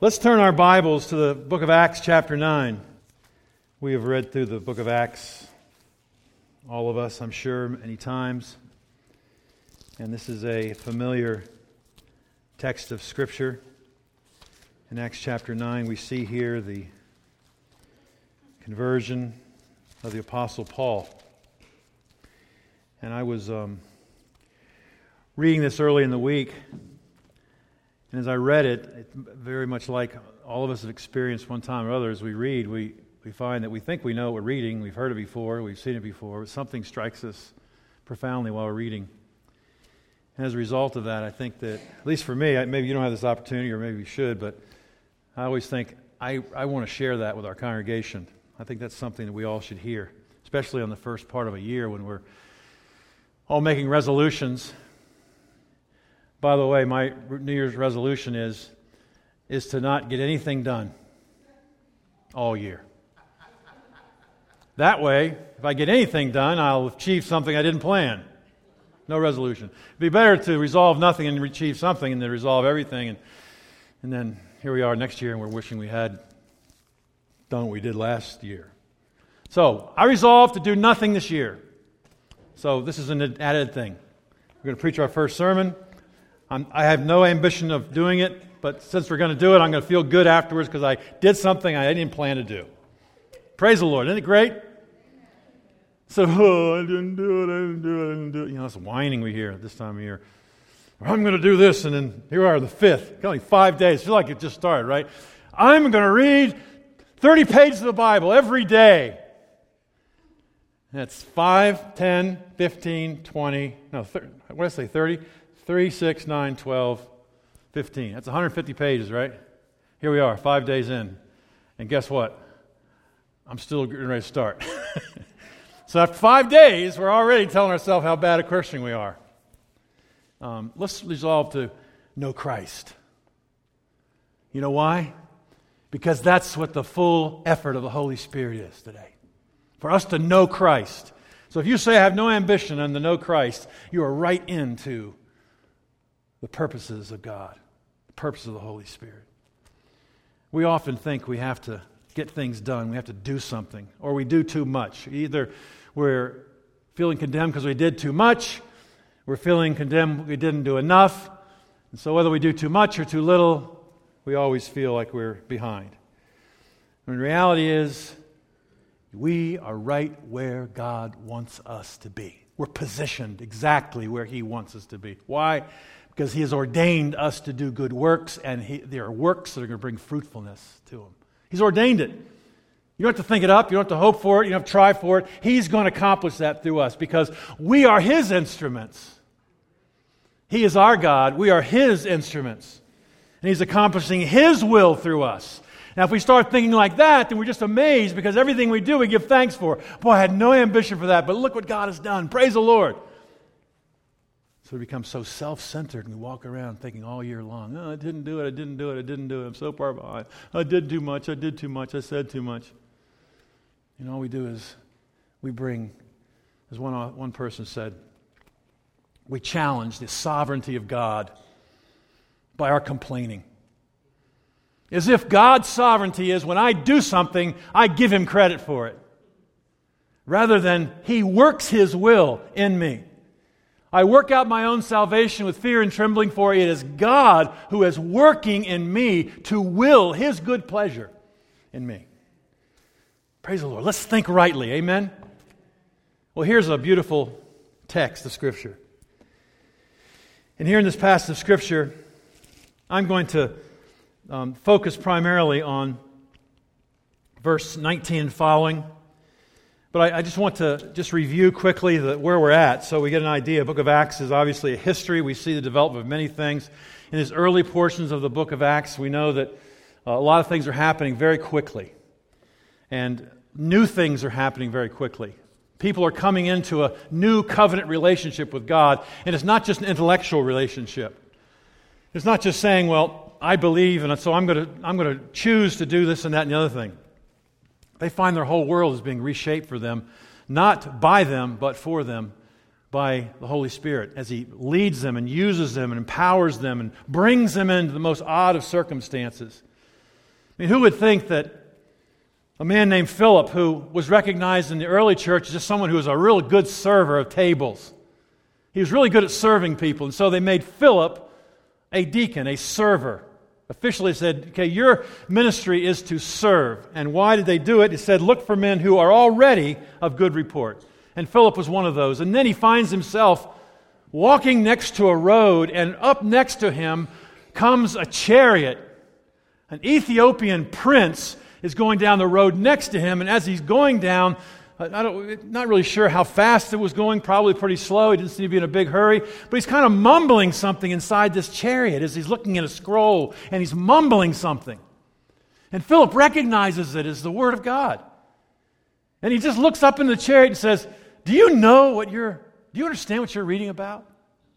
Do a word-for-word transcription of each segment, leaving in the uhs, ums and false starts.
Let's turn our Bibles to the book of Acts chapter nine. We have read through the book of Acts, all of us, I'm sure, many times. And this is a familiar text of Scripture. In Acts chapter nine, we see here the conversion of the Apostle Paul. And I was um, reading this early in the week, and as I read it, it, very much like all of us have experienced one time or other, as we read, we, we find that we think we know what we're reading, we've heard it before, we've seen it before, but something strikes us profoundly while we're reading. And as a result of that, I think that, at least for me, maybe you don't have this opportunity, or maybe you should, but I always think I, I want to share that with our congregation. I think that's something that we all should hear, especially on the first part of a year when we're all making resolutions. By the way, my New Year's resolution is, is to not get anything done all year. That way, if I get anything done, I'll achieve something I didn't plan. No resolution. It'd be better to resolve nothing and achieve something than to resolve everything. And, and then here we are next year and we're wishing we had done what we did last year. So, I resolved to do nothing this year. So, this is an added thing. We're going to preach our first sermon. I'm, I have no ambition of doing it, but since we're going to do it, I'm going to feel good afterwards because I did something I didn't plan to do. Praise the Lord. Isn't it great? So, oh, I didn't do it, I didn't do it, I didn't do it. You know, it's whining we hear at this time of year. I'm going to do this, and then here we are, the fifth. Only five days. I feel like it just started, right? I'm going to read thirty pages of the Bible every day. That's five, ten, fifteen, twenty, no, thirty, what did I say, thirty? three, six, nine, twelve, fifteen. That's one hundred fifty pages, right? Here we are, five days in. And guess what? I'm still getting ready to start. So after five days, we're already telling ourselves how bad a Christian we are. Um, let's resolve to know Christ. You know why? Because that's what the full effort of the Holy Spirit is today. For us to know Christ. So if you say, I have no ambition and to know Christ, you are right into the purposes of God, the purpose of the Holy Spirit. We often think we have to get things done, we have to do something, or we do too much. Either we're feeling condemned because we did too much, we're feeling condemned we didn't do enough, and so whether we do too much or too little, we always feel like we're behind. And the reality is, we are right where God wants us to be. We're positioned exactly where He wants us to be. Why? Because He has ordained us to do good works, and he, there are works that are going to bring fruitfulness to Him. He's ordained it. You don't have to think it up. You don't have to hope for it. You don't have to try for it. He's going to accomplish that through us because we are His instruments. He is our God. We are His instruments. And He's accomplishing His will through us. Now, if we start thinking like that, then we're just amazed because everything we do, we give thanks for. Boy, I had no ambition for that, but look what God has done. Praise the Lord. So we become so self-centered and we walk around thinking all year long, oh, I didn't do it, I didn't do it, I didn't do it, I'm so far behind. I did too much, I did too much, I said too much. And all we do is we bring, as one, one person said, we challenge the sovereignty of God by our complaining. As if God's sovereignty is when I do something, I give Him credit for it. Rather than He works His will in me. I work out my own salvation with fear and trembling, for it is God who is working in me to will His good pleasure in me. Praise the Lord. Let's think rightly. Amen? Well, here's a beautiful text of Scripture. And here in this passage of Scripture, I'm going to um, focus primarily on verse nineteen and following. But I, I just want to just review quickly the, where we're at so we get an idea. The book of Acts is obviously a history. We see the development of many things. In these early portions of the book of Acts, we know that uh, a lot of things are happening very quickly. And new things are happening very quickly. People are coming into a new covenant relationship with God. And it's not just an intellectual relationship. It's not just saying, well, I believe, and so I'm going to I'm going to choose to do this and that and the other thing. They find their whole world is being reshaped for them, not by them, but for them, by the Holy Spirit, as He leads them and uses them and empowers them and brings them into the most odd of circumstances. I mean, who would think that a man named Philip, who was recognized in the early church as just someone who was a real good server of tables. He was really good at serving people, and so they made Philip a deacon, a server. Officially said, okay, your ministry is to serve. And why did they do it? It said, look for men who are already of good report. And Philip was one of those. And then he finds himself walking next to a road, and up next to him comes a chariot. An Ethiopian prince is going down the road next to him, and as he's going down, I don't, not really sure how fast it was going, probably pretty slow. He didn't seem to be in a big hurry, but he's kind of mumbling something inside this chariot as he's looking at a scroll, and he's mumbling something. And Philip recognizes it as the Word of God. And he just looks up in the chariot and says, do you know what you're, do you understand what you're reading about?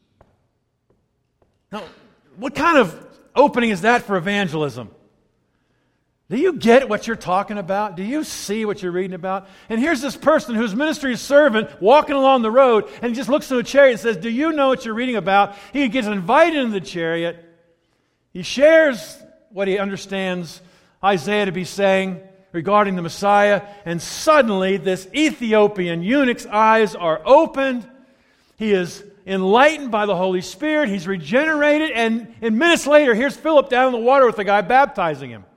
Now, what kind of opening is that for evangelism? Do you get what you're talking about? Do you see what you're reading about? And here's this person whose ministry is servant walking along the road, and he just looks in the chariot and says, do you know what you're reading about? He gets invited into the chariot. He shares what he understands Isaiah to be saying regarding the Messiah, and suddenly this Ethiopian eunuch's eyes are opened. He is enlightened by the Holy Spirit. He's regenerated, and, and minutes later, here's Philip down in the water with the guy baptizing him.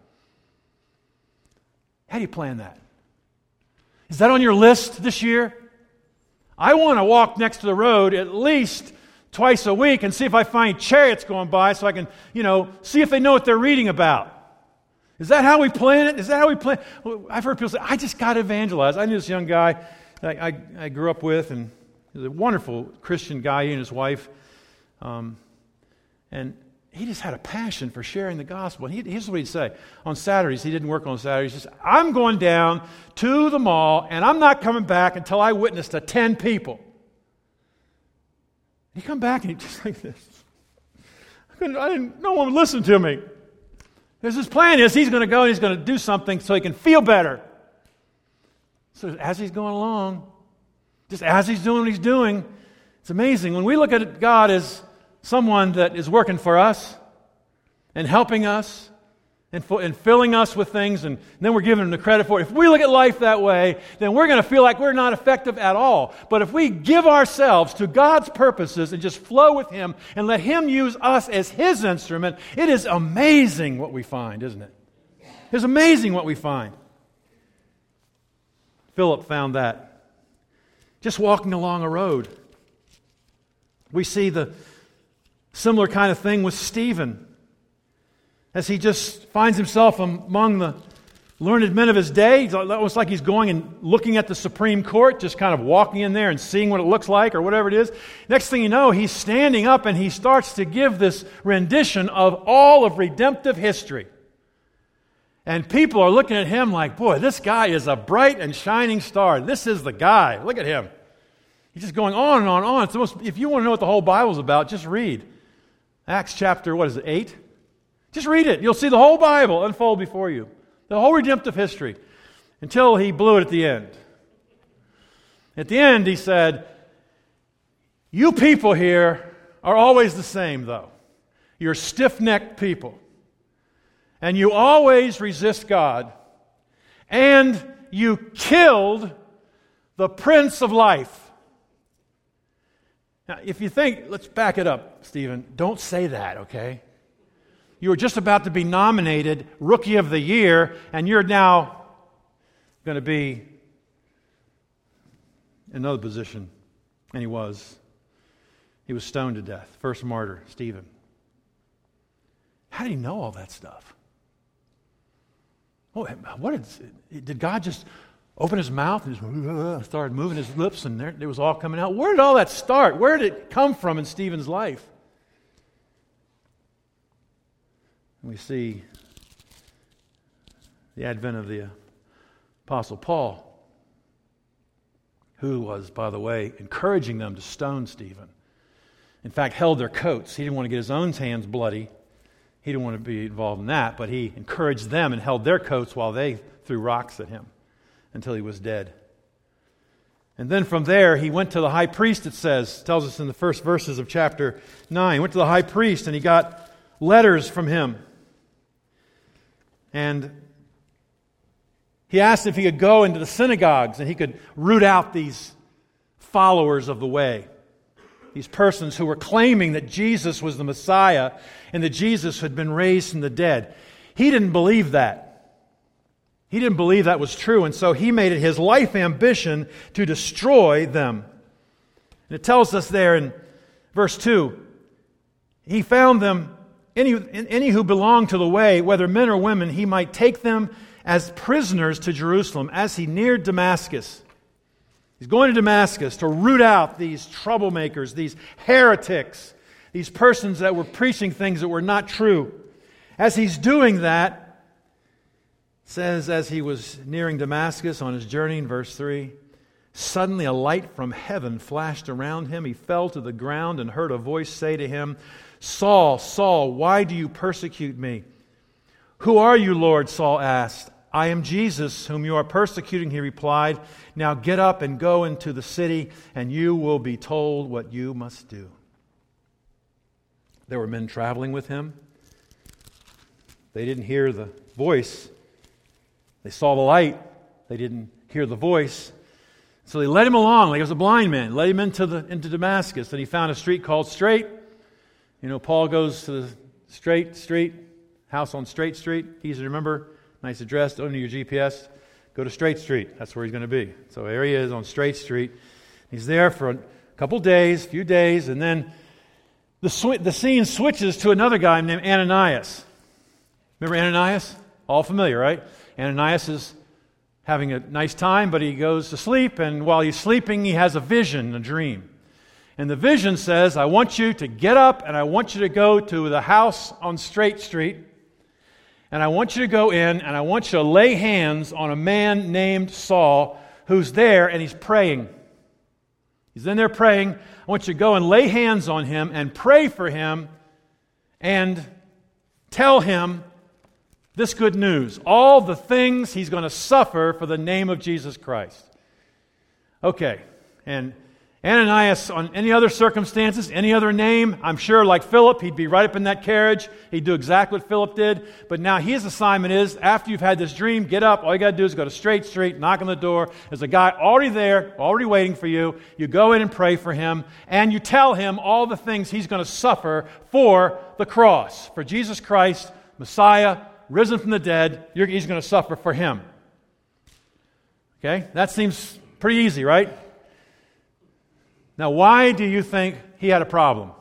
How do you plan that? Is that on your list this year? I want to walk next to the road at least twice a week and see if I find chariots going by so I can, you know, see if they know what they're reading about. Is that how we plan it? Is that how we plan? I've heard people say, I just got to evangelize. I knew this young guy that I, I grew up with, and he was a wonderful Christian guy, he and his wife. Um, and he just had a passion for sharing the gospel. And he, here's what he'd say. On Saturdays, he didn't work on Saturdays. He said, I'm going down to the mall, and I'm not coming back until I witness to ten people. He'd come back, and he'd just like this. I couldn't, I didn't, no one would listen to me. Because his plan is he's going to go and he's going to do something so he can feel better. So as he's going along, just as he's doing what he's doing, it's amazing. When we look at God as someone that is working for us and helping us and, f- and filling us with things, and then we're giving him the credit for it. If we look at life that way, then we're going to feel like we're not effective at all. But if we give ourselves to God's purposes and just flow with him and let him use us as his instrument, it is amazing what we find, isn't it? It's amazing what we find. Philip found that just walking along a road. We see the similar kind of thing with Stephen, as he just finds himself among the learned men of his day. It's almost like he's going and looking at the Supreme Court, just kind of walking in there and seeing what it looks like or whatever it is. Next thing you know, he's standing up and he starts to give this rendition of all of redemptive history. And people are looking at him like, boy, this guy is a bright and shining star. This is the guy. Look at him. He's just going on and on and on. It's almost, if you want to know what the whole Bible's about, just read Acts chapter, what is it, eight? Just read it. You'll see the whole Bible unfold before you. The whole redemptive history. Until he blew it at the end. At the end, he said, you people here are always the same, though. You're stiff-necked people. And you always resist God. And you killed the Prince of Life. Now, if you think, let's back it up, Stephen. Don't say that, okay? You were just about to be nominated Rookie of the Year, and you're now going to be in another position. And he was. He was stoned to death. First martyr, Stephen. How did he know all that stuff? Oh, what did, did God just open his mouth and just started moving his lips, and there, it was all coming out? Where did all that start? Where did it come from in Stephen's life? We see the advent of the Apostle Paul, who was, by the way, encouraging them to stone Stephen. In fact, held their coats. He didn't want to get his own hands bloody. He didn't want to be involved in that, but he encouraged them and held their coats while they threw rocks at him until he was dead. And then from there, he went to the high priest, it says, tells us in the first verses of chapter nine. He went to the high priest and he got letters from him. And he asked if he could go into the synagogues and he could root out these followers of the way, these persons who were claiming that Jesus was the Messiah and that Jesus had been raised from the dead. He didn't believe that. He didn't believe that was true, and so he made it his life ambition to destroy them. And it tells us there in verse two, he found them, any, any who belonged to the way, whether men or women, he might take them as prisoners to Jerusalem as he neared Damascus. He's going to Damascus to root out these troublemakers, these heretics, these persons that were preaching things that were not true. As he's doing that, it says, as he was nearing Damascus on his journey in verse three, suddenly a light from heaven flashed around him. He fell to the ground and heard a voice say to him, Saul, Saul, why do you persecute me? Who are you, Lord? Saul asked. I am Jesus, whom you are persecuting, he replied. Now get up and go into the city, and you will be told what you must do. There were men traveling with him. They didn't hear the voice. They saw the light. They didn't hear the voice. So they led him along like he was a blind man, led him into the into Damascus, and he found a street called Straight. You know, Paul goes to the Straight Street, house on Straight Street, easy to remember, nice address, don't need your G P S. Go to Straight Street, that's where he's going to be. So there he is on Straight Street. He's there for a couple days, few days, and then the sw- the scene switches to another guy named Ananias. Remember Ananias? All familiar, right? Ananias is having a nice time, but he goes to sleep, and while he's sleeping, he has a vision, a dream. And the vision says, I want you to get up, and I want you to go to the house on Straight Street, and I want you to go in, and I want you to lay hands on a man named Saul, who's there, and he's praying. He's in there praying. I want you to go and lay hands on him, and pray for him, and tell him this good news, all the things he's going to suffer for the name of Jesus Christ. Okay, and Ananias, on any other circumstances, any other name, I'm sure like Philip, he'd be right up in that carriage. He'd do exactly what Philip did. But now his assignment is, after you've had this dream, get up. All you got to do is go to Straight Street, knock on the door. There's a guy already there, already waiting for you. You go in and pray for him, and you tell him all the things he's going to suffer for the cross, for Jesus Christ, Messiah, risen from the dead. You're, he's going to suffer for him. Okay? That seems pretty easy, right? Now, why do you think he had a problem?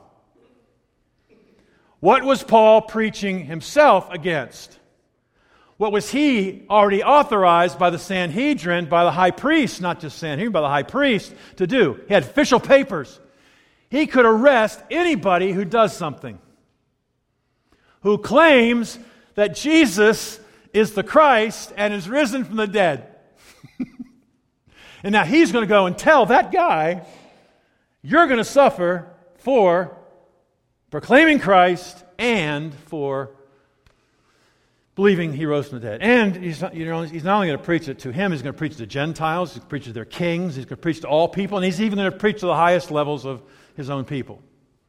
What was Paul preaching himself against? What was he already authorized by the Sanhedrin, by the high priest, not just Sanhedrin, by the high priest to do? He had official papers. He could arrest anybody who does something, who claims that Jesus is the Christ and is risen from the dead. And now he's going to go and tell that guy, you're going to suffer for proclaiming Christ and for believing he rose from the dead. And he's not, you know, he's not only going to preach it to him, he's going to preach to the Gentiles, he's going to preach to their kings, he's going to preach to all people, and he's even going to preach to the highest levels of his own people.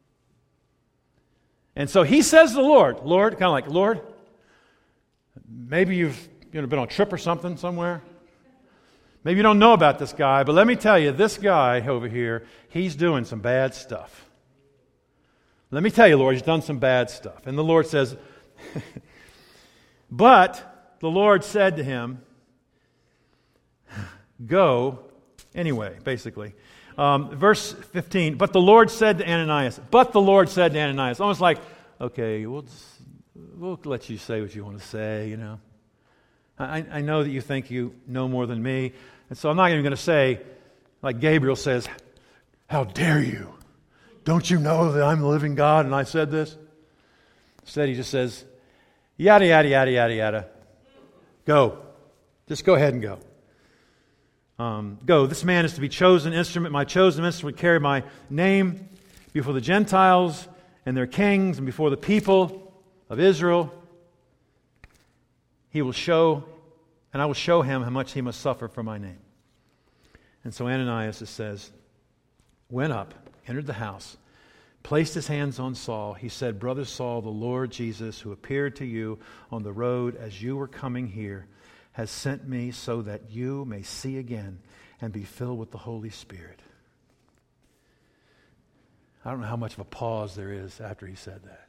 And so he says to the Lord, Lord, kind of like, Lord, maybe you've you know, been on a trip or something somewhere. Maybe you don't know about this guy, but let me tell you, this guy over here, he's doing some bad stuff. Let me tell you, Lord, he's done some bad stuff. And the Lord says, but the Lord said to him, go anyway, basically. Um, verse fifteen, but the Lord said to Ananias, but the Lord said to Ananias, almost like, okay, we'll, just, we'll let you say what you want to say, you know. I, I know that you think you know more than me, and so I'm not even going to say, like Gabriel says, how dare you? Don't you know that I'm the living God and I said this? Instead, he just says, yada, yada, yada, yada, yada. Go. Just go ahead and go. Um, go. This man is to be chosen instrument. My chosen instrument would carry my name before the Gentiles and their kings and before the people of Israel. He will show, and I will show him how much he must suffer for my name. And so Ananias, it says, went up, entered the house, placed his hands on Saul. He said, "Brother Saul, the Lord Jesus, who appeared to you on the road as you were coming here, has sent me so that you may see again and be filled with the Holy Spirit." I don't know how much of a pause there is after he said that.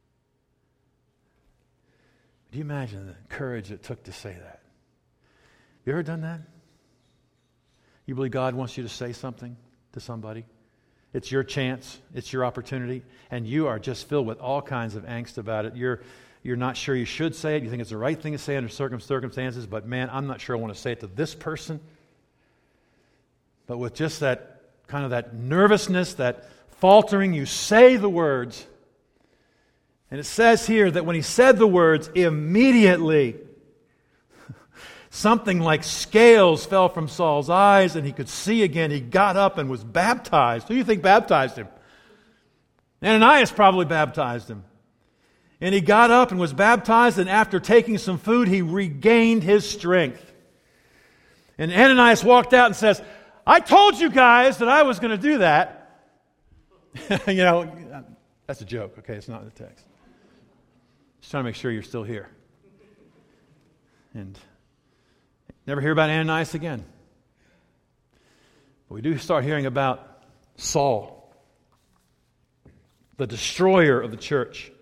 Do you imagine the courage it took to say that? You ever done that? You believe God wants you to say something to somebody? It's your chance. It's your opportunity. And you are just filled with all kinds of angst about it. You're, you're not sure you should say it. You think it's the right thing to say under certain circumstances. But man, I'm not sure I want to say it to this person. But with just that kind of that nervousness, that faltering, you say the words. And it says here that when he said the words, immediately something like scales fell from Saul's eyes and he could see again. He got up and was baptized. Who do you think baptized him? Ananias probably baptized him. And he got up and was baptized, and after taking some food, he regained his strength. And Ananias walked out and says, "I told you guys that I was going to do that." You know, that's a joke, okay? It's not in the text. Just trying to make sure you're still here. And never hear about Ananias again. But we do start hearing about Saul, the destroyer of the church.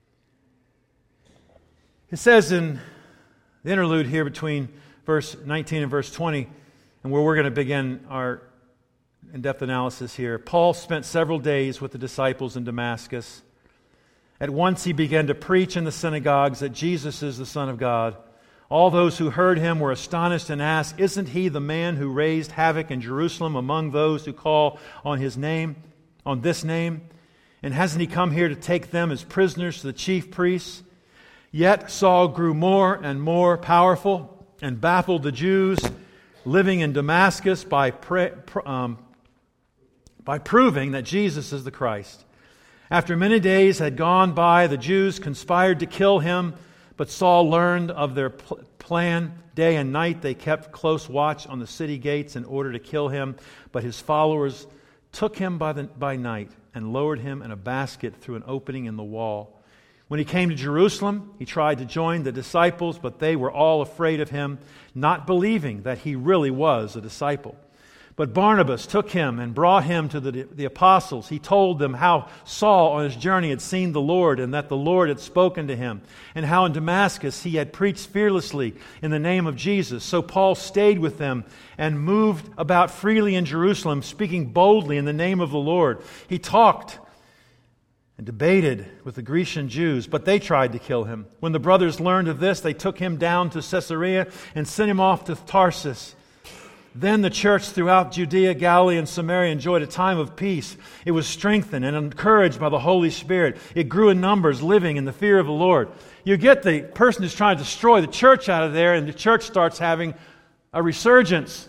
It says in the interlude here between verse nineteen and verse twenty, and where we're going to begin our in-depth analysis here, Paul spent several days with the disciples in Damascus. At once he began to preach in the synagogues that Jesus is the Son of God. All those who heard him were astonished and asked, "Isn't he the man who raised havoc in Jerusalem among those who call on his name, on this name? And hasn't he come here to take them as prisoners to the chief priests?" Yet Saul grew more and more powerful and baffled the Jews living in Damascus by, pre, um, by proving that Jesus is the Christ. After many days had gone by, the Jews conspired to kill him, but Saul learned of their pl- plan. Day and night they kept close watch on the city gates in order to kill him, but his followers took him by, the, by night and lowered him in a basket through an opening in the wall. When he came to Jerusalem, he tried to join the disciples, but they were all afraid of him, not believing that he really was a disciple. But Barnabas took him and brought him to the, the apostles. He told them how Saul on his journey had seen the Lord and that the Lord had spoken to him, and how in Damascus he had preached fearlessly in the name of Jesus. So Paul stayed with them and moved about freely in Jerusalem, speaking boldly in the name of the Lord. He talked and debated with the Grecian Jews, but they tried to kill him. When the brothers learned of this, they took him down to Caesarea and sent him off to Tarsus. Then the church throughout Judea, Galilee, and Samaria enjoyed a time of peace. It was strengthened and encouraged by the Holy Spirit. It grew in numbers, living in the fear of the Lord. You get the person who's trying to destroy the church out of there, and the church starts having a resurgence.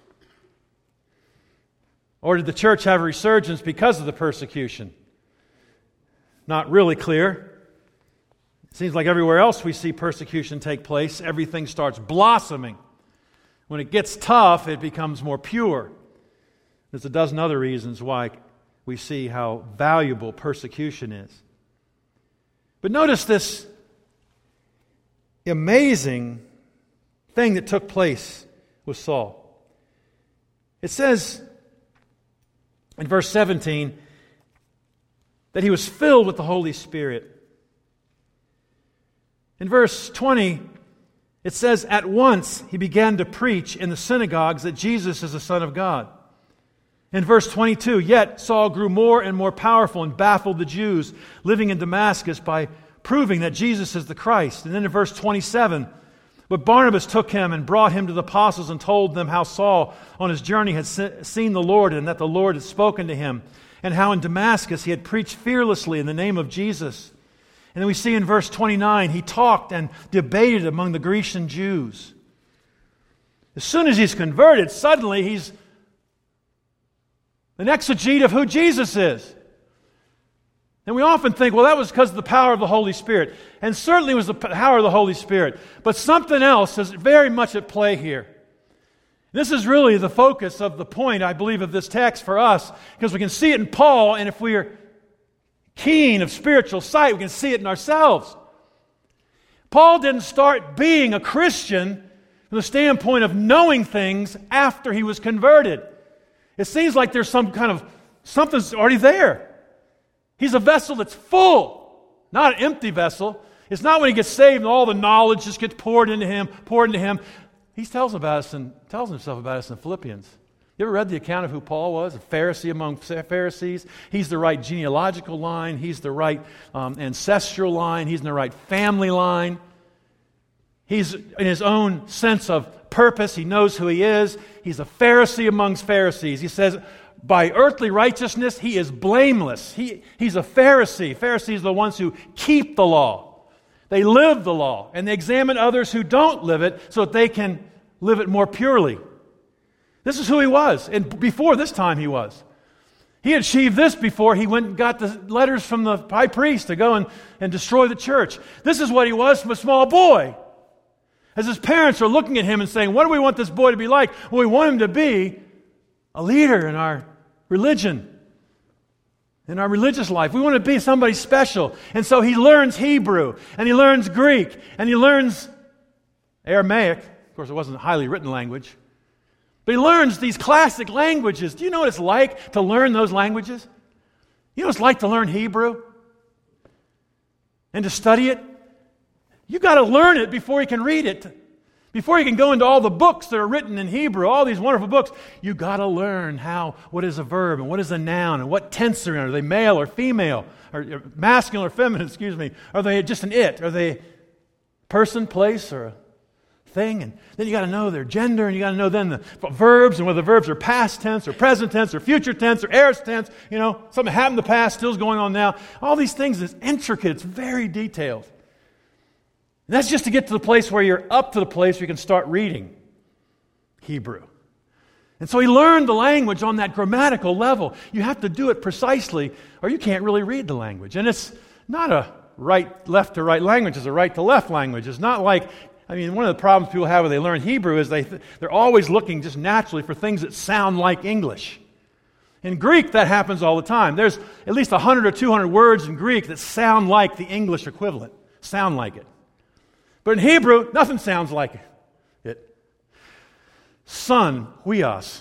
Or did the church have a resurgence because of the persecution? Not really clear. It seems like everywhere else we see persecution take place, everything starts blossoming. When it gets tough, it becomes more pure. There's a dozen other reasons why we see how valuable persecution is. But notice this amazing thing that took place with Saul. It says in verse seventeen that he was filled with the Holy Spirit. In verse twenty, it says, at once he began to preach in the synagogues that Jesus is the Son of God. In verse twenty-two, yet Saul grew more and more powerful and baffled the Jews living in Damascus by proving that Jesus is the Christ. And then in verse twenty-seven, but Barnabas took him and brought him to the apostles and told them how Saul on his journey had seen the Lord and that the Lord had spoken to him, and how in Damascus he had preached fearlessly in the name of Jesus. And then we see in verse twenty-nine, he talked and debated among the Grecian Jews. As soon as he's converted, suddenly he's an exegete of who Jesus is. And we often think, well, that was because of the power of the Holy Spirit. And certainly it was the power of the Holy Spirit. But something else is very much at play here. This is really the focus of the point, I believe, of this text for us, because we can see it in Paul, and if we are keen of spiritual sight. We can see it in ourselves. Paul didn't start being a Christian from the standpoint of knowing things after he was converted. It seems like there's some kind of, something's already there. He's a vessel that's full, not an empty vessel. It's not when he gets saved and all the knowledge just gets poured into him, poured into him. He tells about us and tells himself about us in Philippians. You ever read the account of who Paul was? A Pharisee among Pharisees. He's the right genealogical line. He's the right um, ancestral line. He's in the right family line. He's in his own sense of purpose. He knows who he is. He's a Pharisee amongst Pharisees. He says, by earthly righteousness, he is blameless. He, he's a Pharisee. Pharisees are the ones who keep the law. They live the law, and they examine others who don't live it so that they can live it more purely. This is who he was, and before this time he was. He achieved this before he went and got the letters from the high priest to go and, and destroy the church. This is what he was from a small boy. As his parents are looking at him and saying, what do we want this boy to be like? Well, we want him to be a leader in our religion, in our religious life. We want to be somebody special. And so he learns Hebrew, and he learns Greek, and he learns Aramaic. Of course, it wasn't a highly written language. But he learns these classic languages. Do you know what it's like to learn those languages? You know what it's like to learn Hebrew? And to study it? You've got to learn it before you can read it. Before you can go into all the books that are written in Hebrew, all these wonderful books, you've got to learn how, what is a verb and what is a noun and what tense they're in. Are they male or female? Or masculine or feminine, excuse me? Are they just an it? Are they person, place, or a thing? And then you got to know their gender, and you got to know then the verbs, and whether the verbs are past tense or present tense or future tense or aorist tense. You know, something happened in the past, still's going on now. All these things is intricate. It's very detailed. And that's just to get to the place where you're up to the place where you can start reading Hebrew. And so he learned the language on that grammatical level. You have to do it precisely, or you can't really read the language. And it's not a right, left to right language. It's a right to left language. It's not like, I mean, one of the problems people have when they learn Hebrew is they, they're always looking just naturally for things that sound like English. In Greek, that happens all the time. There's at least one hundred or two hundred words in Greek that sound like the English equivalent, sound like it. But in Hebrew, nothing sounds like it. Son, huios.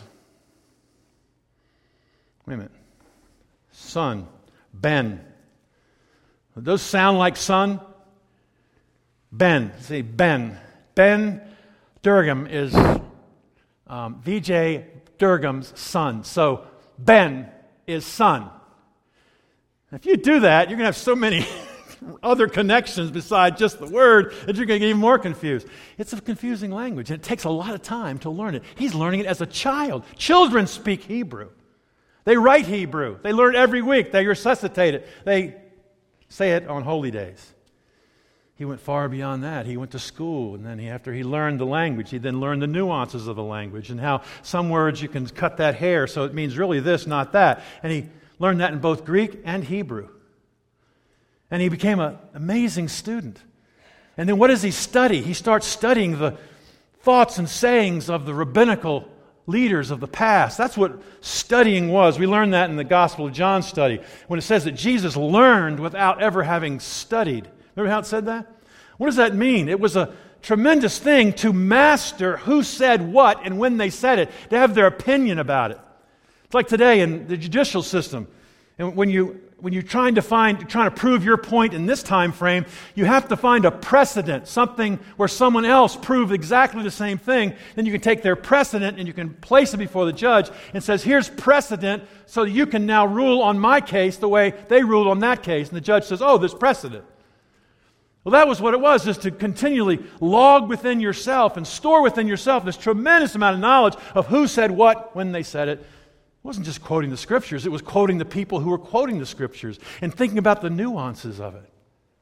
Wait a minute. Son, ben. Do those sound like son? Ben. See, Ben. Ben Durgam is um, Vijay Durgam's son. So Ben is son. If you do that, you're going to have so many other connections besides just the word that you're going to get even more confused. It's a confusing language, and it takes a lot of time to learn it. He's learning it as a child. Children speak Hebrew. They write Hebrew. They learn every week. They resuscitate it. They say it on holy days. He went far beyond that. He went to school, and then he, after he learned the language, he then learned the nuances of the language and how some words you can cut that hair so it means really this, not that. And he learned that in both Greek and Hebrew. And he became an amazing student. And then what does he study? He starts studying the thoughts and sayings of the rabbinical leaders of the past. That's what studying was. We learned that in the Gospel of John study, when it says that Jesus learned without ever having studied. Remember how it said that? What does that mean? It was a tremendous thing to master who said what and when they said it, to have their opinion about it. It's like today in the judicial system. And when you when you're trying to find, trying to prove your point in this time frame, you have to find a precedent, something where someone else proved exactly the same thing. Then you can take their precedent and you can place it before the judge and says, here's precedent, so you can now rule on my case the way they ruled on that case. And the judge says, oh, there's precedent. Well, that was what it was, is to continually log within yourself and store within yourself this tremendous amount of knowledge of who said what when they said it. It wasn't just quoting the Scriptures, it was quoting the people who were quoting the Scriptures and thinking about the nuances of it.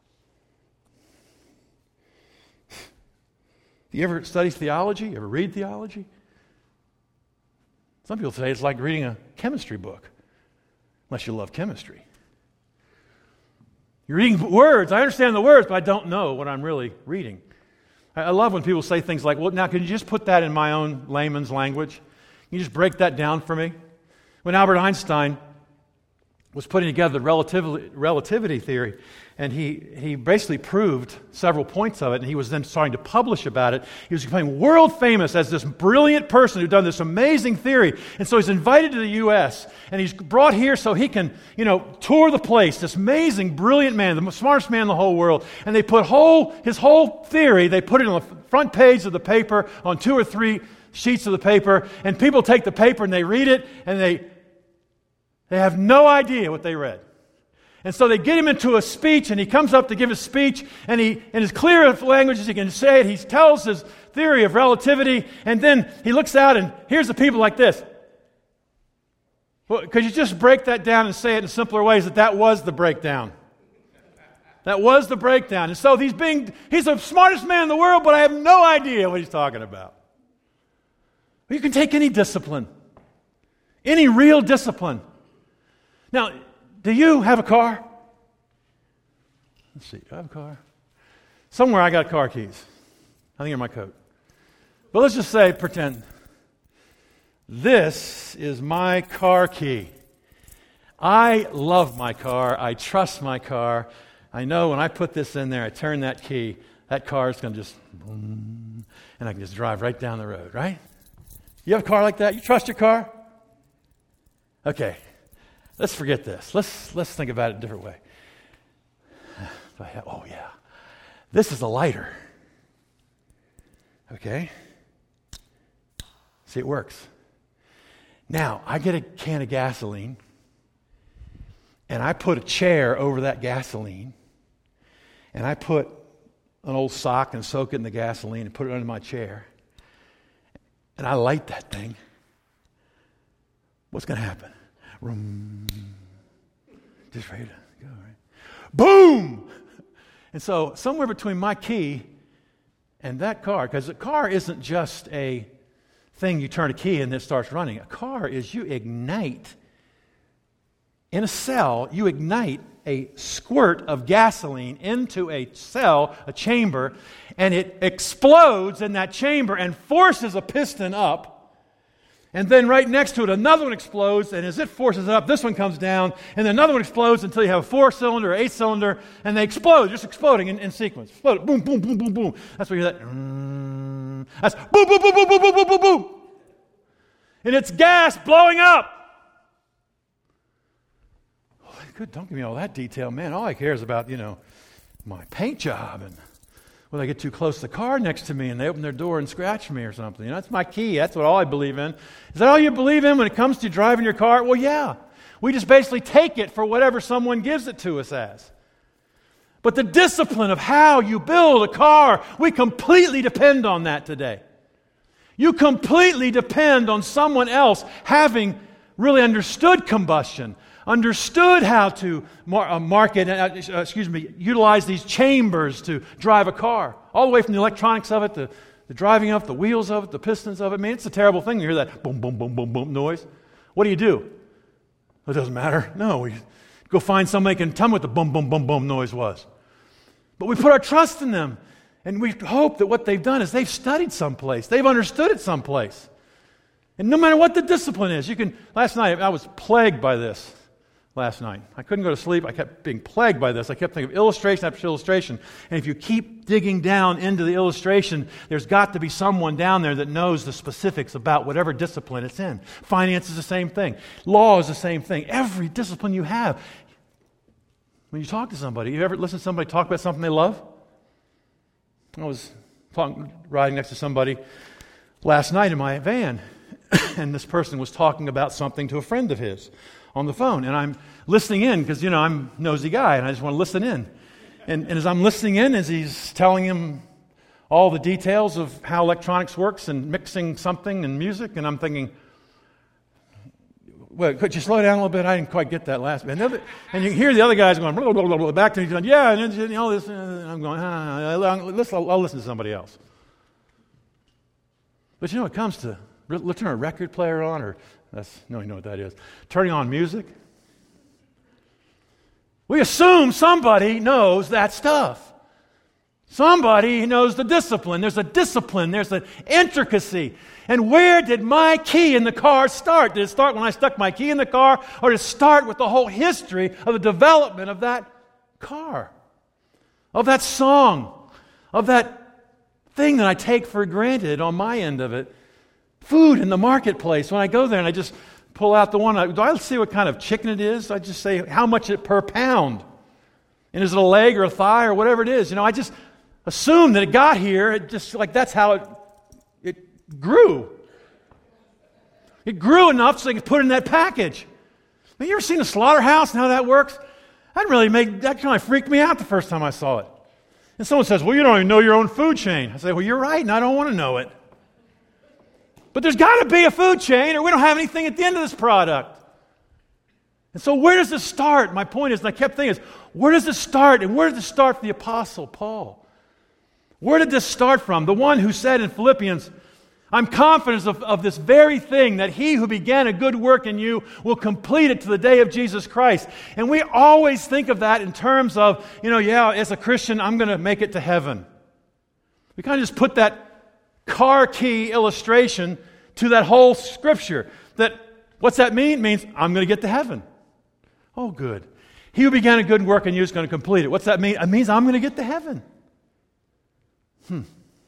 Do you ever study theology? You ever read theology? Some people say it's like reading a chemistry book, unless you love chemistry. You're reading words. I understand the words, but I don't know what I'm really reading. I love when people say things like, well, now, can you just put that in my own layman's language? Can you just break that down for me? When Albert Einstein was putting together the relativity, relativity theory, and he, he basically proved several points of it, and he was then starting to publish about it. He was becoming world famous as this brilliant person who'd done this amazing theory. And so he's invited to the U S, and he's brought here so he can, you know, tour the place, this amazing, brilliant man, the smartest man in the whole world. And they put whole his whole theory, they put it on the front page of the paper, on two or three sheets of the paper, and people take the paper and they read it, and they They have no idea what they read. And so they get him into a speech, and he comes up to give a speech, and he, in as clear of language as he can say it, he tells his theory of relativity, and then he looks out, and here's the people like this. Well, could you just break that down and say it in simpler ways, that that was the breakdown? That was the breakdown. And so he's being, he's the smartest man in the world, but I have no idea what he's talking about. You can take any discipline, any real discipline. Now, do you have a car? Let's see, do I have a car? Somewhere I got car keys. I think in my coat. But let's just say, pretend, this is my car key. I love my car. I trust my car. I know when I put this in there, I turn that key, that car is going to just boom, and I can just drive right down the road, right? You have a car like that? You trust your car? Okay. Let's forget this. Let's let's think about it a different way. Oh, yeah. This is a lighter. Okay? See, it works. Now, I get a can of gasoline, and I put a chair over that gasoline, and I put an old sock and soak it in the gasoline and put it under my chair, and I light that thing. What's going to happen? Room. Just ready to go, right? Boom! And so somewhere between my key and that car, because a car isn't just a thing you turn a key and it starts running. A car is you ignite, in a cell, you ignite a squirt of gasoline into a cell, a chamber, and it explodes in that chamber and forces a piston up. And then right next to it, another one explodes, and as it forces it up, this one comes down, and then another one explodes until you have a four-cylinder or eight-cylinder, and they explode, just exploding in, in sequence. Explode, boom, boom, boom, boom, boom. That's what you hear that. Mm, that's boom, boom, boom, boom, boom, boom, boom, boom, boom. And it's gas blowing up. Oh, good, don't give me all that detail, man. All I care is about, you know, my paint job, and when I get too close to the car next to me and they open their door and scratch me or something. You know, that's my key. That's what all I believe in. Is that all you believe in when it comes to driving your car? Well, yeah. We just basically take it for whatever someone gives it to us as. But the discipline of how you build a car, we completely depend on that today. You completely depend on someone else having really understood combustion, understood how to mar- uh, market, uh, uh, excuse me, utilize these chambers to drive a car. All the way from the electronics of it, the, the driving of it, the wheels of it, the pistons of it. I mean, it's a terrible thing to hear that boom, boom, boom, boom, boom noise. What do you do? It doesn't matter. No, we go find somebody who can tell me what the boom, boom, boom, boom noise was. But we put our trust in them, and we hope that what they've done is they've studied someplace. They've understood it someplace. And no matter what the discipline is, you can, last night I was plagued by this. Last night. I couldn't go to sleep. I kept being plagued by this. I kept thinking of illustration after illustration. And if you keep digging down into the illustration, there's got to be someone down there that knows the specifics about whatever discipline it's in. Finance is the same thing. Law is the same thing. Every discipline you have. When you talk to somebody, you ever listen to somebody talk about something they love? I was talking, riding next to somebody last night in my van, and this person was talking about something to a friend of his on the phone, and I'm listening in because, you know, I'm a nosy guy, and I just want to listen in. And, and as I'm listening in, as he's telling him all the details of how electronics works and mixing something and music, and I'm thinking, well, could you slow down a little bit? I didn't quite get that last bit. And, other, and you hear the other guys going, blah, blah, blah, blah, back to me, going, yeah, and you know, this, and I'm going, ah, I'll, listen, I'll, I'll listen to somebody else. But you know, it comes to, let's turn a record player on, or that's, no, you know what that is. Turning on music. We assume somebody knows that stuff. Somebody knows the discipline. There's a discipline. There's an intricacy. And where did my key in the car start? Did it start when I stuck my key in the car, or did it start with the whole history of the development of that car, of that song, of that thing that I take for granted on my end of it? Food in the marketplace. When I go there and I just pull out the one, do I see what kind of chicken it is? I just say, how much it per pound? And is it a leg or a thigh or whatever it is? You know, I just assume that it got here. It just like that's how it it grew. It grew enough so they could put it in that package. Have you ever seen a slaughterhouse and how that works? That really made that kind of freaked me out the first time I saw it. And someone says, "Well, you don't even know your own food chain." I say, "Well, you're right, and I don't want to know it." But there's got to be a food chain, or we don't have anything at the end of this product. And so where does this start? My point is, and I kept thinking, is, where does this start? And where did this start for the Apostle Paul? Where did this start from? The one who said in Philippians, I'm confident of, of this very thing, that he who began a good work in you will complete it to the day of Jesus Christ. And we always think of that in terms of, you know, yeah, as a Christian, I'm going to make it to heaven. We kind of just put that car key illustration to that whole scripture. That, what's that mean? It means I'm going to get to heaven. Oh, good. He who began a good work in you is going to complete it. What's that mean? It means I'm going to get to heaven. Hmm.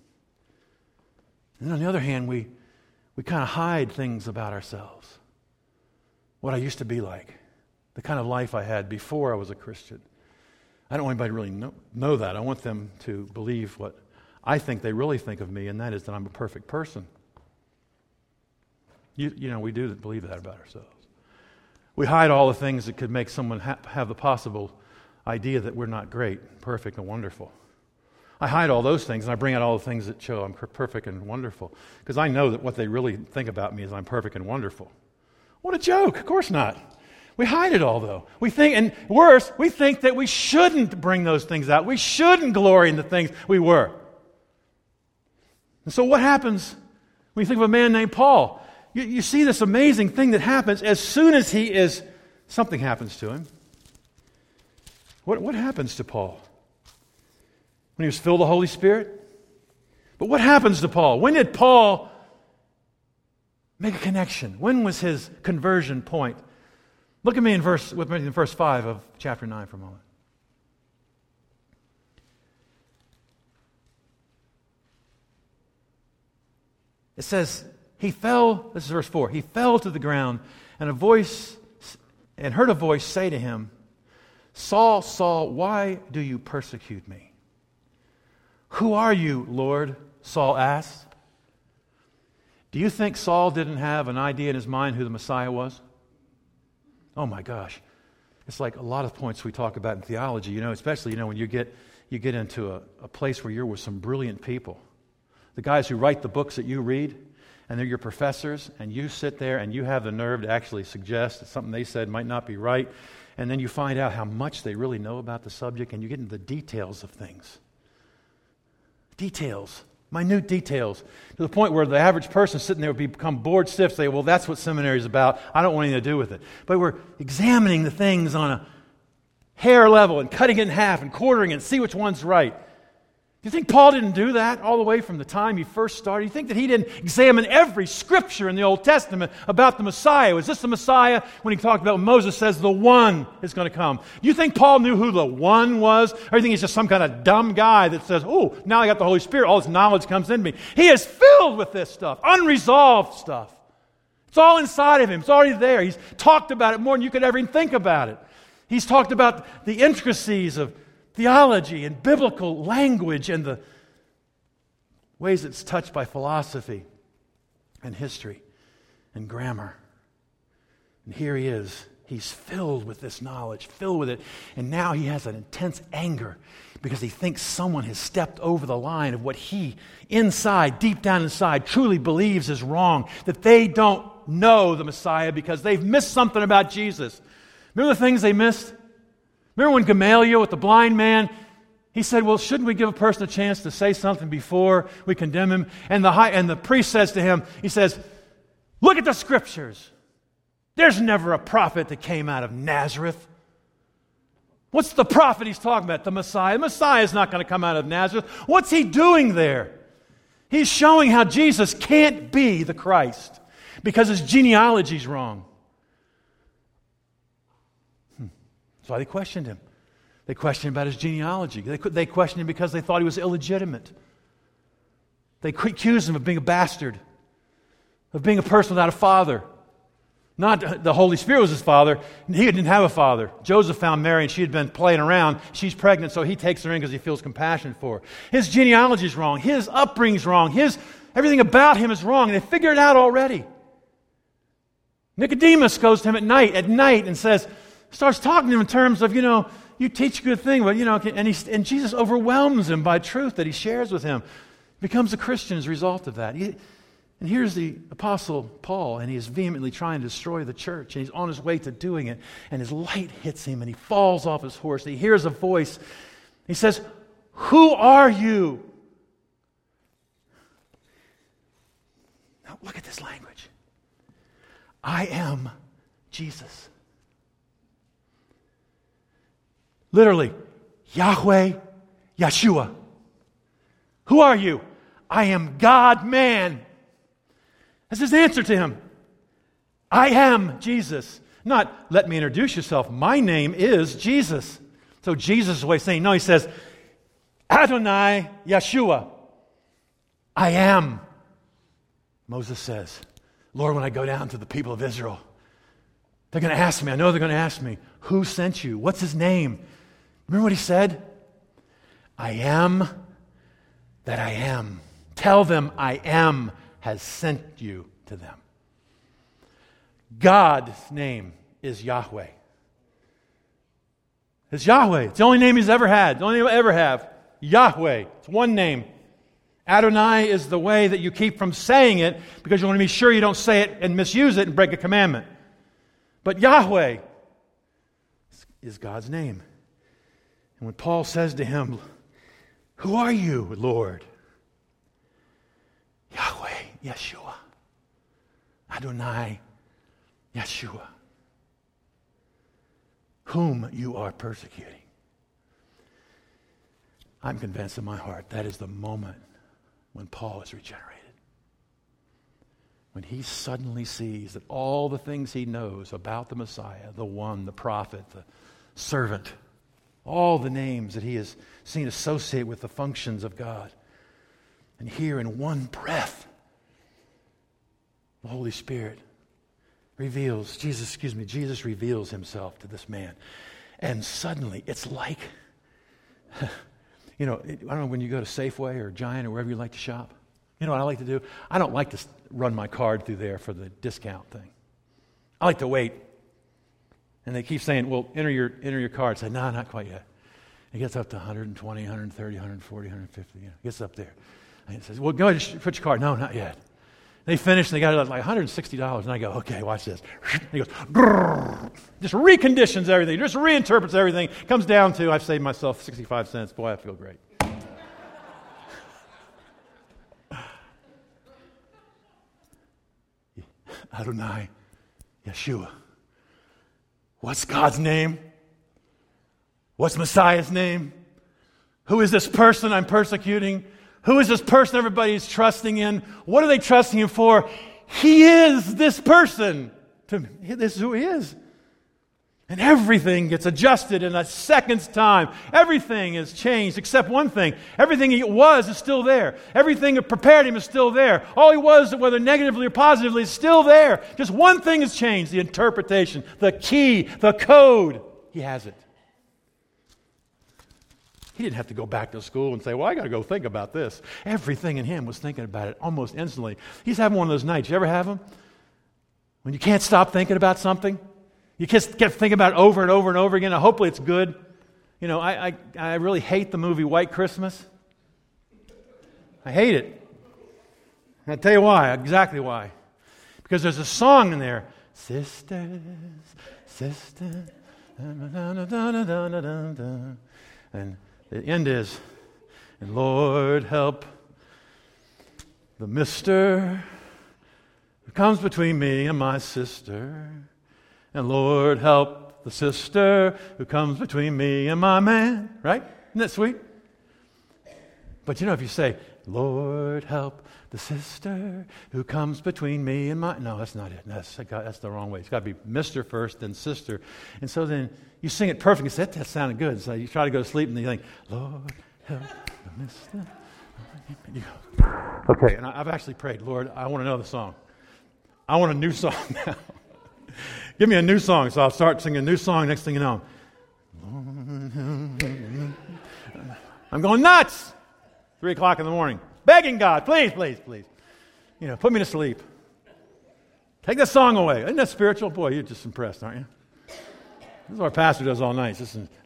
And on the other hand, we, we kind of hide things about ourselves. What I used to be like. The kind of life I had before I was a Christian. I don't want anybody to really know, know that. I want them to believe what I think they really think of me, and that is that I'm a perfect person. You, you know, we do believe that about ourselves. We hide all the things that could make someone ha- have the possible idea that we're not great, perfect, and wonderful. I hide all those things, and I bring out all the things that show I'm perfect and wonderful, because I know that what they really think about me is I'm perfect and wonderful. What a joke. Of course not. We hide it all, though. We think, and worse, we think that we shouldn't bring those things out. We shouldn't glory in the things we were. And so what happens when you think of a man named Paul? You, you see this amazing thing that happens as soon as he is, something happens to him. What, what happens to Paul? When he was filled with the Holy Spirit? But what happens to Paul? When did Paul make a connection? When was his conversion point? Look at me in verse, with me in verse five of chapter nine for a moment. It says, he fell, this is verse four, he fell to the ground, and a voice, and heard a voice say to him, Saul, Saul, why do you persecute me? Who are you, Lord? Saul asked. Do you think Saul didn't have an idea in his mind who the Messiah was? Oh my gosh. It's like a lot of points we talk about in theology, you know, especially, you know, when you get you get into a, a place where you're with some brilliant people. The guys who write the books that you read, and they're your professors, and you sit there and you have the nerve to actually suggest that something they said might not be right, and then you find out how much they really know about the subject, and you get into the details of things. Details. Minute details. To the point where the average person sitting there would become bored stiff, say, well, that's what seminary is about. I don't want anything to do with it. But we're examining the things on a hair level and cutting it in half and quartering it and see which one's right. Do you think Paul didn't do that all the way from the time he first started? Do you think that he didn't examine every scripture in the Old Testament about the Messiah? Was this the Messiah when he talked about Moses says the one is going to come? Do you think Paul knew who the one was? Or do you think he's just some kind of dumb guy that says, oh, now I got the Holy Spirit, all this knowledge comes into me? He is filled with this stuff, unresolved stuff. It's all inside of him. It's already there. He's talked about it more than you could ever even think about it. He's talked about the intricacies of theology and biblical language and the ways it's touched by philosophy and history and grammar. And here he is. He's filled with this knowledge, filled with it. And now he has an intense anger because he thinks someone has stepped over the line of what he, inside, deep down inside, truly believes is wrong. That they don't know the Messiah because they've missed something about Jesus. Remember the things they missed? Remember when Gamaliel with the blind man, he said, well, shouldn't we give a person a chance to say something before we condemn him? And the high, and the priest says to him, he says, look at the scriptures. There's never a prophet that came out of Nazareth. What's the prophet he's talking about? The Messiah. The Messiah is not going to come out of Nazareth. What's he doing there? He's showing how Jesus can't be the Christ because his genealogy is wrong. Hmm. That's why they questioned him. They questioned him about his genealogy. They, they questioned him because they thought he was illegitimate. They accused him of being a bastard, of being a person without a father. Not the Holy Spirit was his father. He didn't have a father. Joseph found Mary and she had been playing around. She's pregnant, so he takes her in because he feels compassion for her. His genealogy is wrong. His upbringing is wrong. His, everything about him is wrong. And they figure it out already. Nicodemus goes to him at night, at night and says, starts talking to him in terms of, you know, you teach a good thing, but, you know, and, he, and Jesus overwhelms him by truth that he shares with him. Becomes a Christian as a result of that. He, and here's the Apostle Paul, and he is vehemently trying to destroy the church, and he's on his way to doing it, and his light hits him, and he falls off his horse, and he hears a voice. He says, "Who are you?" Now look at this language. I am Jesus. Literally, Yahweh, Yeshua. Who are you? I am God-man. That's his answer to him. I am Jesus. Not, let me introduce yourself. My name is Jesus. So Jesus' way of saying, no, he says, Adonai Yeshua. I am. Moses says, Lord, when I go down to the people of Israel, they're going to ask me, I know they're going to ask me, who sent you? What's his name? Remember what he said? I am that I am. Tell them I am has sent you to them. God's name is Yahweh. It's Yahweh. It's the only name he's ever had. The only name he'll ever have. Yahweh. It's one name. Adonai is the way that you keep from saying it because you want to be sure you don't say it and misuse it and break a commandment. But Yahweh is God's name. And when Paul says to him, who are you, Lord? Yahweh, Yeshua. Adonai, Yeshua. Whom you are persecuting. I'm convinced in my heart that is the moment when Paul is regenerated. When he suddenly sees that all the things he knows about the Messiah, the one, the prophet, the servant, all the names that he has seen associate with the functions of God. And here in one breath, the Holy Spirit reveals, Jesus, excuse me, Jesus reveals himself to this man. And suddenly, it's like, you know, I don't know, when you go to Safeway or Giant or wherever you like to shop, you know what I like to do? I don't like to run my card through there for the discount thing. I like to wait. And they keep saying, well, enter your enter your card. I say, no, not quite yet. It gets up to one twenty, one thirty, one forty, one fifty. You know, it gets up there. And it says, well, go ahead and put your card. No, not yet. They finish, and they got it at like one hundred sixty dollars. And I go, okay, watch this. And he goes, grrr, just reconditions everything, just reinterprets everything. Comes down to, I've saved myself sixty-five cents. Boy, I feel great. Adonai, Yeshua. What's God's name? What's Messiah's name? Who is this person I'm persecuting? Who is this person everybody's trusting in? What are they trusting him for? He is this person. This is who he is. And everything gets adjusted in a second's time. Everything is changed except one thing. Everything he was is still there. Everything that prepared him is still there. All he was, whether negatively or positively, is still there. Just one thing has changed, the interpretation, the key, the code. He has it. He didn't have to go back to school and say, well, I got to go think about this. Everything in him was thinking about it almost instantly. He's having one of those nights. You ever have them? When you can't stop thinking about something? You just get thinking about it over and over and over again, and hopefully it's good. You know, I, I, I really hate the movie White Christmas. I hate it. And I'll tell you why, exactly why. Because there's a song in there, Sisters, Sisters, and the end is, and Lord help the mister who comes between me and my sister. And Lord help the sister who comes between me and my man. Right? Isn't that sweet? But you know, if you say, Lord, help the sister who comes between me and my... No, that's not it. That's, that's the wrong way. It's got to be Mister first, then sister. And so then you sing it perfect. You say, that, that sounded good. So you try to go to sleep and you think, Lord, help the mister. You go, okay, and I've actually prayed, Lord, I want to know the song. I want a new song now. Give me a new song. So I'll start singing a new song. Next thing you know, I'm going nuts. Three o'clock in the morning. Begging God, please, please, please. You know, put me to sleep. Take that song away. Isn't that spiritual? Boy, you're just impressed, aren't you? This is what our pastor does all night. This is,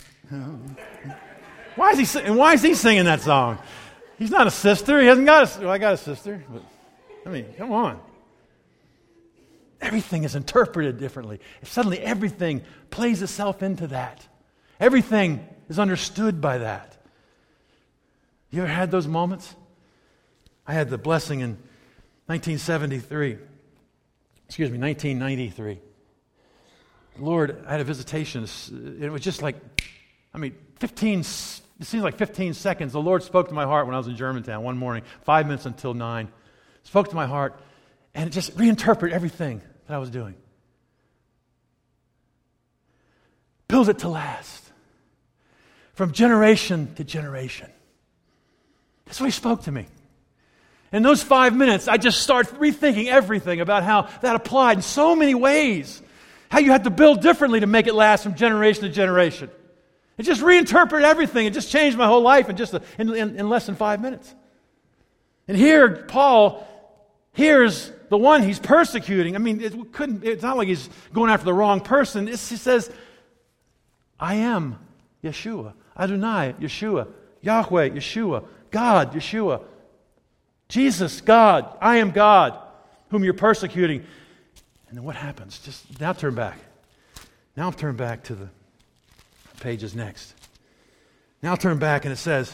why is he and why is he singing that song? He's not a sister. He hasn't got a. Well, I got a sister, but I mean, come on. Everything is interpreted differently. Suddenly, everything plays itself into that. Everything is understood by that. You ever had those moments? I had the blessing in nineteen seventy-three. Excuse me, nineteen ninety-three. Lord, I had a visitation. It was just like, I mean, fifteen, it seems like fifteen seconds. The Lord spoke to my heart when I was in Germantown one morning, five minutes until nine. Spoke to my heart, and it just reinterpreted everything that I was doing. Build it to last. From generation to generation. That's what He spoke to me. In those five minutes, I just started rethinking everything about how that applied in so many ways. How you had to build differently to make it last from generation to generation. It just reinterpreted everything. It just changed my whole life in just a, in, in, in less than five minutes. And here, Paul hears the one he's persecuting. I mean, it couldn't. It's not like he's going after the wrong person. It's, he says, "I am Yeshua, Adonai, Yeshua, Yahweh, Yeshua, God, Yeshua, Jesus, God. I am God, whom you're persecuting." And then what happens? Just now turn back. Now turn back to the pages next. Now turn back and it says,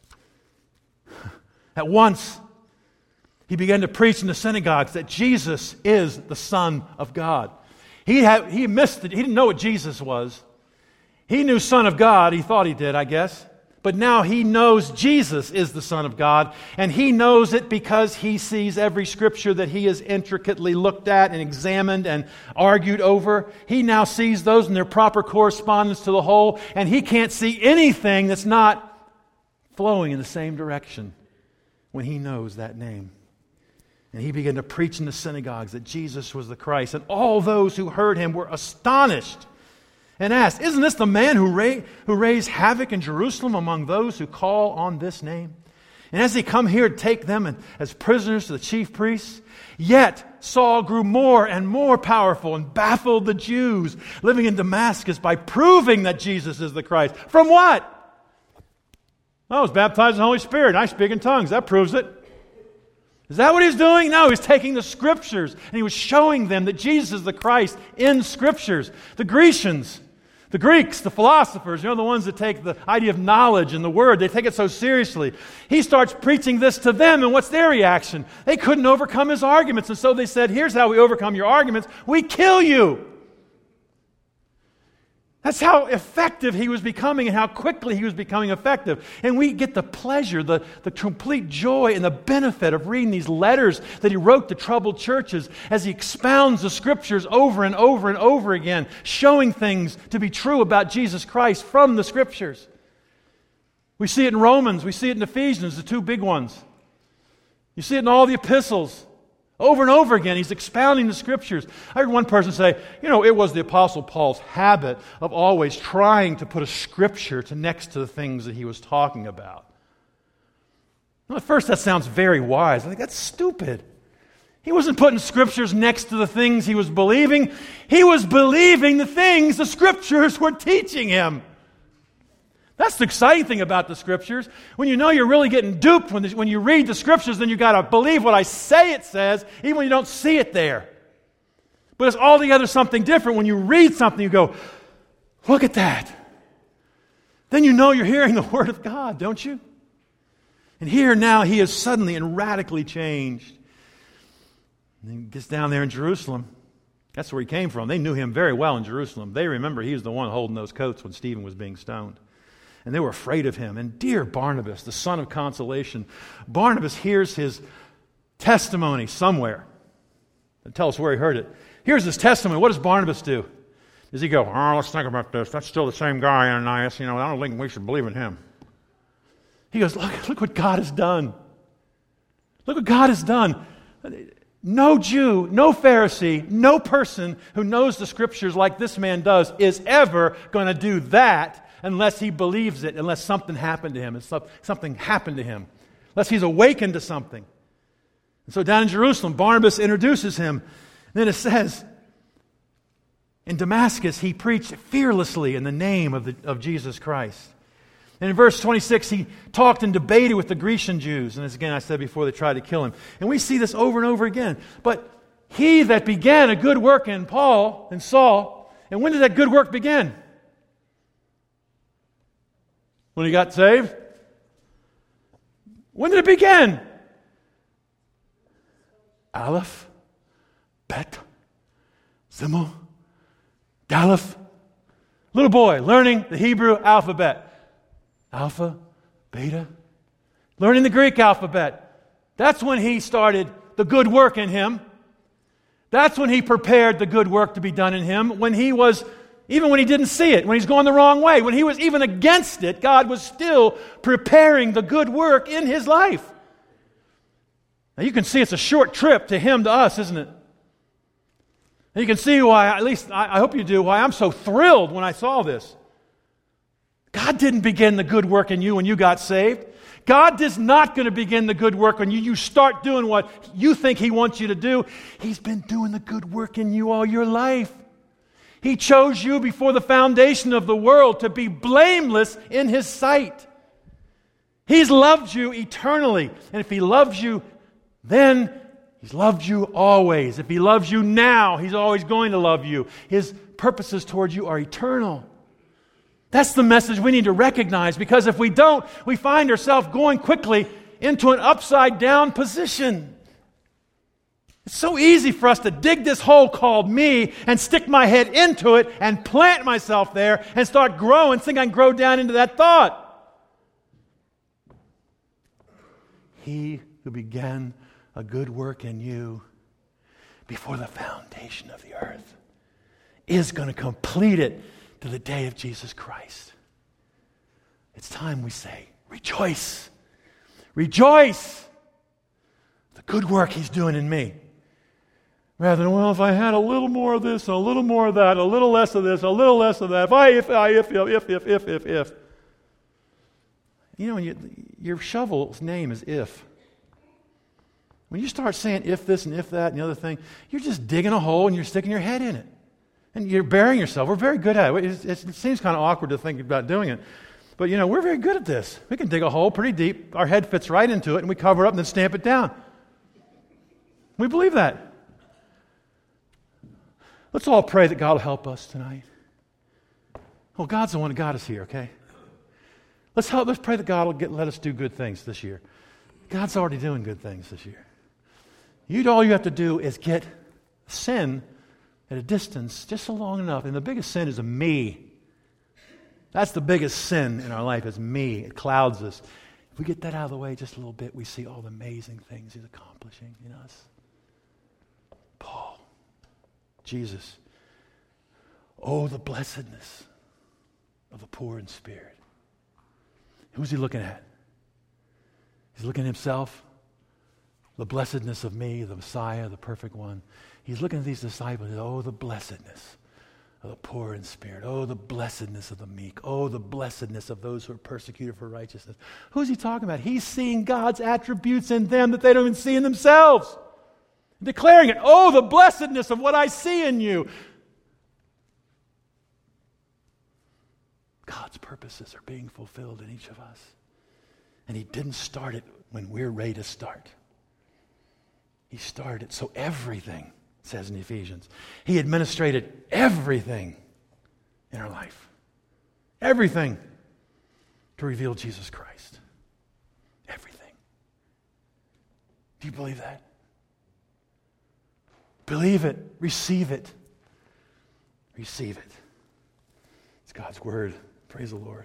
at once he began to preach in the synagogues that Jesus is the Son of God. He had he missed it. He didn't know what Jesus was. He knew Son of God. He thought he did, I guess. But now he knows Jesus is the Son of God, and he knows it because he sees every scripture that he has intricately looked at and examined and argued over. He now sees those in their proper correspondence to the whole, and he can't see anything that's not flowing in the same direction when he knows that name. And he began to preach in the synagogues that Jesus was the Christ, and all those who heard him were astonished and asked, "Isn't this the man who, ra- who raised havoc in Jerusalem among those who call on this name? And has he come here to take them and, as prisoners to the chief priests?" Yet Saul grew more and more powerful and baffled the Jews living in Damascus by proving that Jesus is the Christ. From what? I was baptized in the Holy Spirit. I speak in tongues. That proves it. Is that what he's doing? No, he's taking the Scriptures and he was showing them that Jesus is the Christ in Scriptures. The Grecians, the Greeks, the philosophers, you know, the ones that take the idea of knowledge and the Word, they take it so seriously. He starts preaching this to them, and what's their reaction? They couldn't overcome his arguments, and so they said, "Here's how we overcome your arguments. We kill you." That's how effective he was becoming and how quickly he was becoming effective. And we get the pleasure, the, the complete joy and the benefit of reading these letters that he wrote to troubled churches as he expounds the Scriptures over and over and over again, showing things to be true about Jesus Christ from the Scriptures. We see it in Romans, we see it in Ephesians, the two big ones. You see it in all the epistles. Over and over again, he's expounding the Scriptures. I heard one person say, you know, it was the Apostle Paul's habit of always trying to put a Scripture to next to the things that he was talking about. Well, at first, that sounds very wise. I think that's stupid. He wasn't putting Scriptures next to the things he was believing. He was believing the things the Scriptures were teaching him. That's the exciting thing about the Scriptures. When you know you're really getting duped when, the, when you read the Scriptures, then you've got to believe what I say it says, even when you don't see it there. But it's altogether something different. When you read something, you go, look at that. Then you know you're hearing the Word of God, don't you? And here now he is suddenly and radically changed. And he gets down there in Jerusalem. That's where he came from. They knew him very well in Jerusalem. They remember he was the one holding those coats when Stephen was being stoned. And they were afraid of him. And dear Barnabas, the son of consolation, Barnabas hears his testimony somewhere. And tell us where he heard it. Here's his testimony. What does Barnabas do? Does he go, oh, let's think about this. That's still the same guy, Ananias. You know, I don't think we should believe in him. He goes, look, look what God has done. Look what God has done. No Jew, no Pharisee, no person who knows the Scriptures like this man does is ever going to do that unless he believes it, unless something happened to him, and something happened to him, unless he's awakened to something. And so down in Jerusalem, Barnabas introduces him. And then it says, in Damascus, he preached fearlessly in the name of, the, of Jesus Christ. And in verse twenty-six, he talked and debated with the Grecian Jews. And as again I said before, they tried to kill him. And we see this over and over again. But he that began a good work in Paul and Saul, and when did that good work begin? When he got saved? When did it begin? Aleph, Bet, Zimmel, Daleth. Little boy learning the Hebrew alphabet. Alpha, beta. Learning the Greek alphabet. That's when he started the good work in him. That's when he prepared the good work to be done in him. When he was, even when he didn't see it, when he's going the wrong way, when he was even against it, God was still preparing the good work in his life. Now you can see it's a short trip to him to us, isn't it? And you can see why, at least I, I hope you do, why I'm so thrilled when I saw this. God didn't begin the good work in you when you got saved. God is not going to begin the good work when you, you start doing what you think He wants you to do. He's been doing the good work in you all your life. He chose you before the foundation of the world to be blameless in His sight. He's loved you eternally. And if He loves you then, He's loved you always. If He loves you now, He's always going to love you. His purposes toward you are eternal. That's the message we need to recognize, because if we don't, we find ourselves going quickly into an upside down position. It's so easy for us to dig this hole called me and stick my head into it and plant myself there and start growing, think I can grow down into that thought. He who began a good work in you before the foundation of the earth is going to complete it to the day of Jesus Christ. It's time we say, rejoice. Rejoice. The good work He's doing in me. Rather than, well, if I had a little more of this, a little more of that, a little less of this, a little less of that, if I, if I, if, if, if, if, if, if. You know, you, your shovel's name is if. When you start saying if this and if that and the other thing, you're just digging a hole and you're sticking your head in it. And you're burying yourself. We're very good at it. It's, it's, it seems kind of awkward to think about doing it. But, you know, we're very good at this. We can dig a hole pretty deep. Our head fits right into it, and we cover it up and then stamp it down. We believe that. Let's all pray that God will help us tonight. Well, God's the one that got us here, okay? Let's help. Let's pray that God will get, let us do good things this year. God's already doing good things this year. You, all you have to do is get sin at a distance just long enough. And the biggest sin is a me. That's the biggest sin in our life, is me. It clouds us. If we get that out of the way just a little bit, we see all the amazing things He's accomplishing in us. Paul, Jesus. Oh, the blessedness of the poor in spirit. Who's he looking at? He's looking at himself. The blessedness of me, the Messiah, the perfect one. He's looking at these disciples. Oh, the blessedness of the poor in spirit. Oh, the blessedness of the meek. Oh, the blessedness of those who are persecuted for righteousness. Who's he talking about? He's seeing God's attributes in them that they don't even see in themselves. Declaring it. Oh, the blessedness of what I see in you. God's purposes are being fulfilled in each of us. And He didn't start it when we're ready to start. He started it. So everything, it says in Ephesians, He administrated everything in our life. Everything to reveal Jesus Christ. Everything. Do you believe that? Believe it. Receive it. Receive it. It's God's word. Praise the Lord.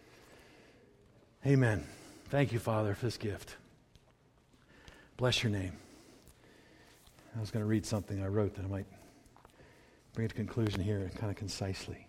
Amen. Thank you, Father, for this gift. Bless your name. I was going to read something I wrote that I might bring it to conclusion here kind of concisely.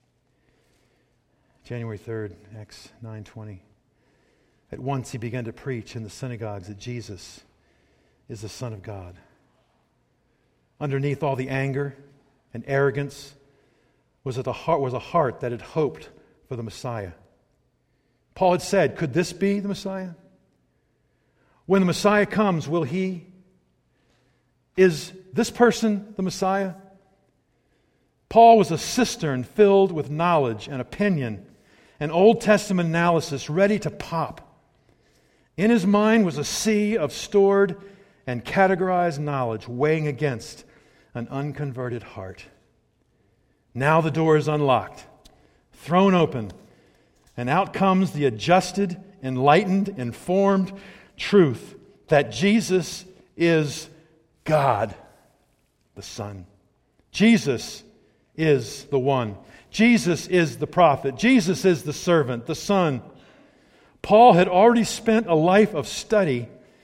January third, Acts nine twenty. At once he began to preach in the synagogues that Jesus is the Son of God. Underneath all the anger and arrogance was, at the heart, was a heart that had hoped for the Messiah. Paul had said, could this be the Messiah? When the Messiah comes, will he? Is this person the Messiah? Paul was a cistern filled with knowledge and opinion and Old Testament analysis ready to pop. In his mind was a sea of stored and categorized knowledge weighing against an unconverted heart. Now the door is unlocked, thrown open, and out comes the adjusted, enlightened, informed truth that Jesus is God, the Son. Jesus is the one. Jesus is the prophet. Jesus is the servant, the Son. Paul had already spent a life of study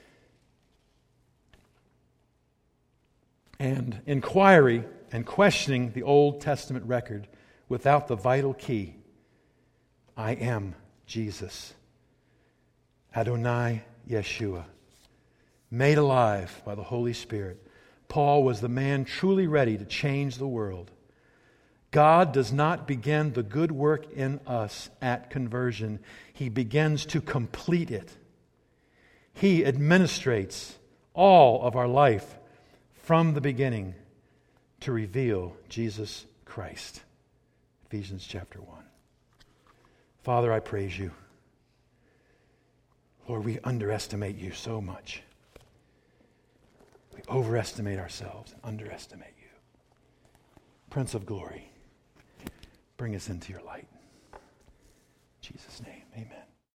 and inquiry and questioning the Old Testament record without the vital key. I am Jesus. Adonai Yeshua. Made alive by the Holy Spirit. Paul was the man truly ready to change the world. God does not begin the good work in us at conversion. He begins to complete it. He administrates all of our life from the beginning to reveal Jesus Christ. Ephesians chapter one. Father, I praise you. Lord, we underestimate you so much. We overestimate ourselves and underestimate you. Prince of Glory, bring us into your light. In Jesus' name, amen.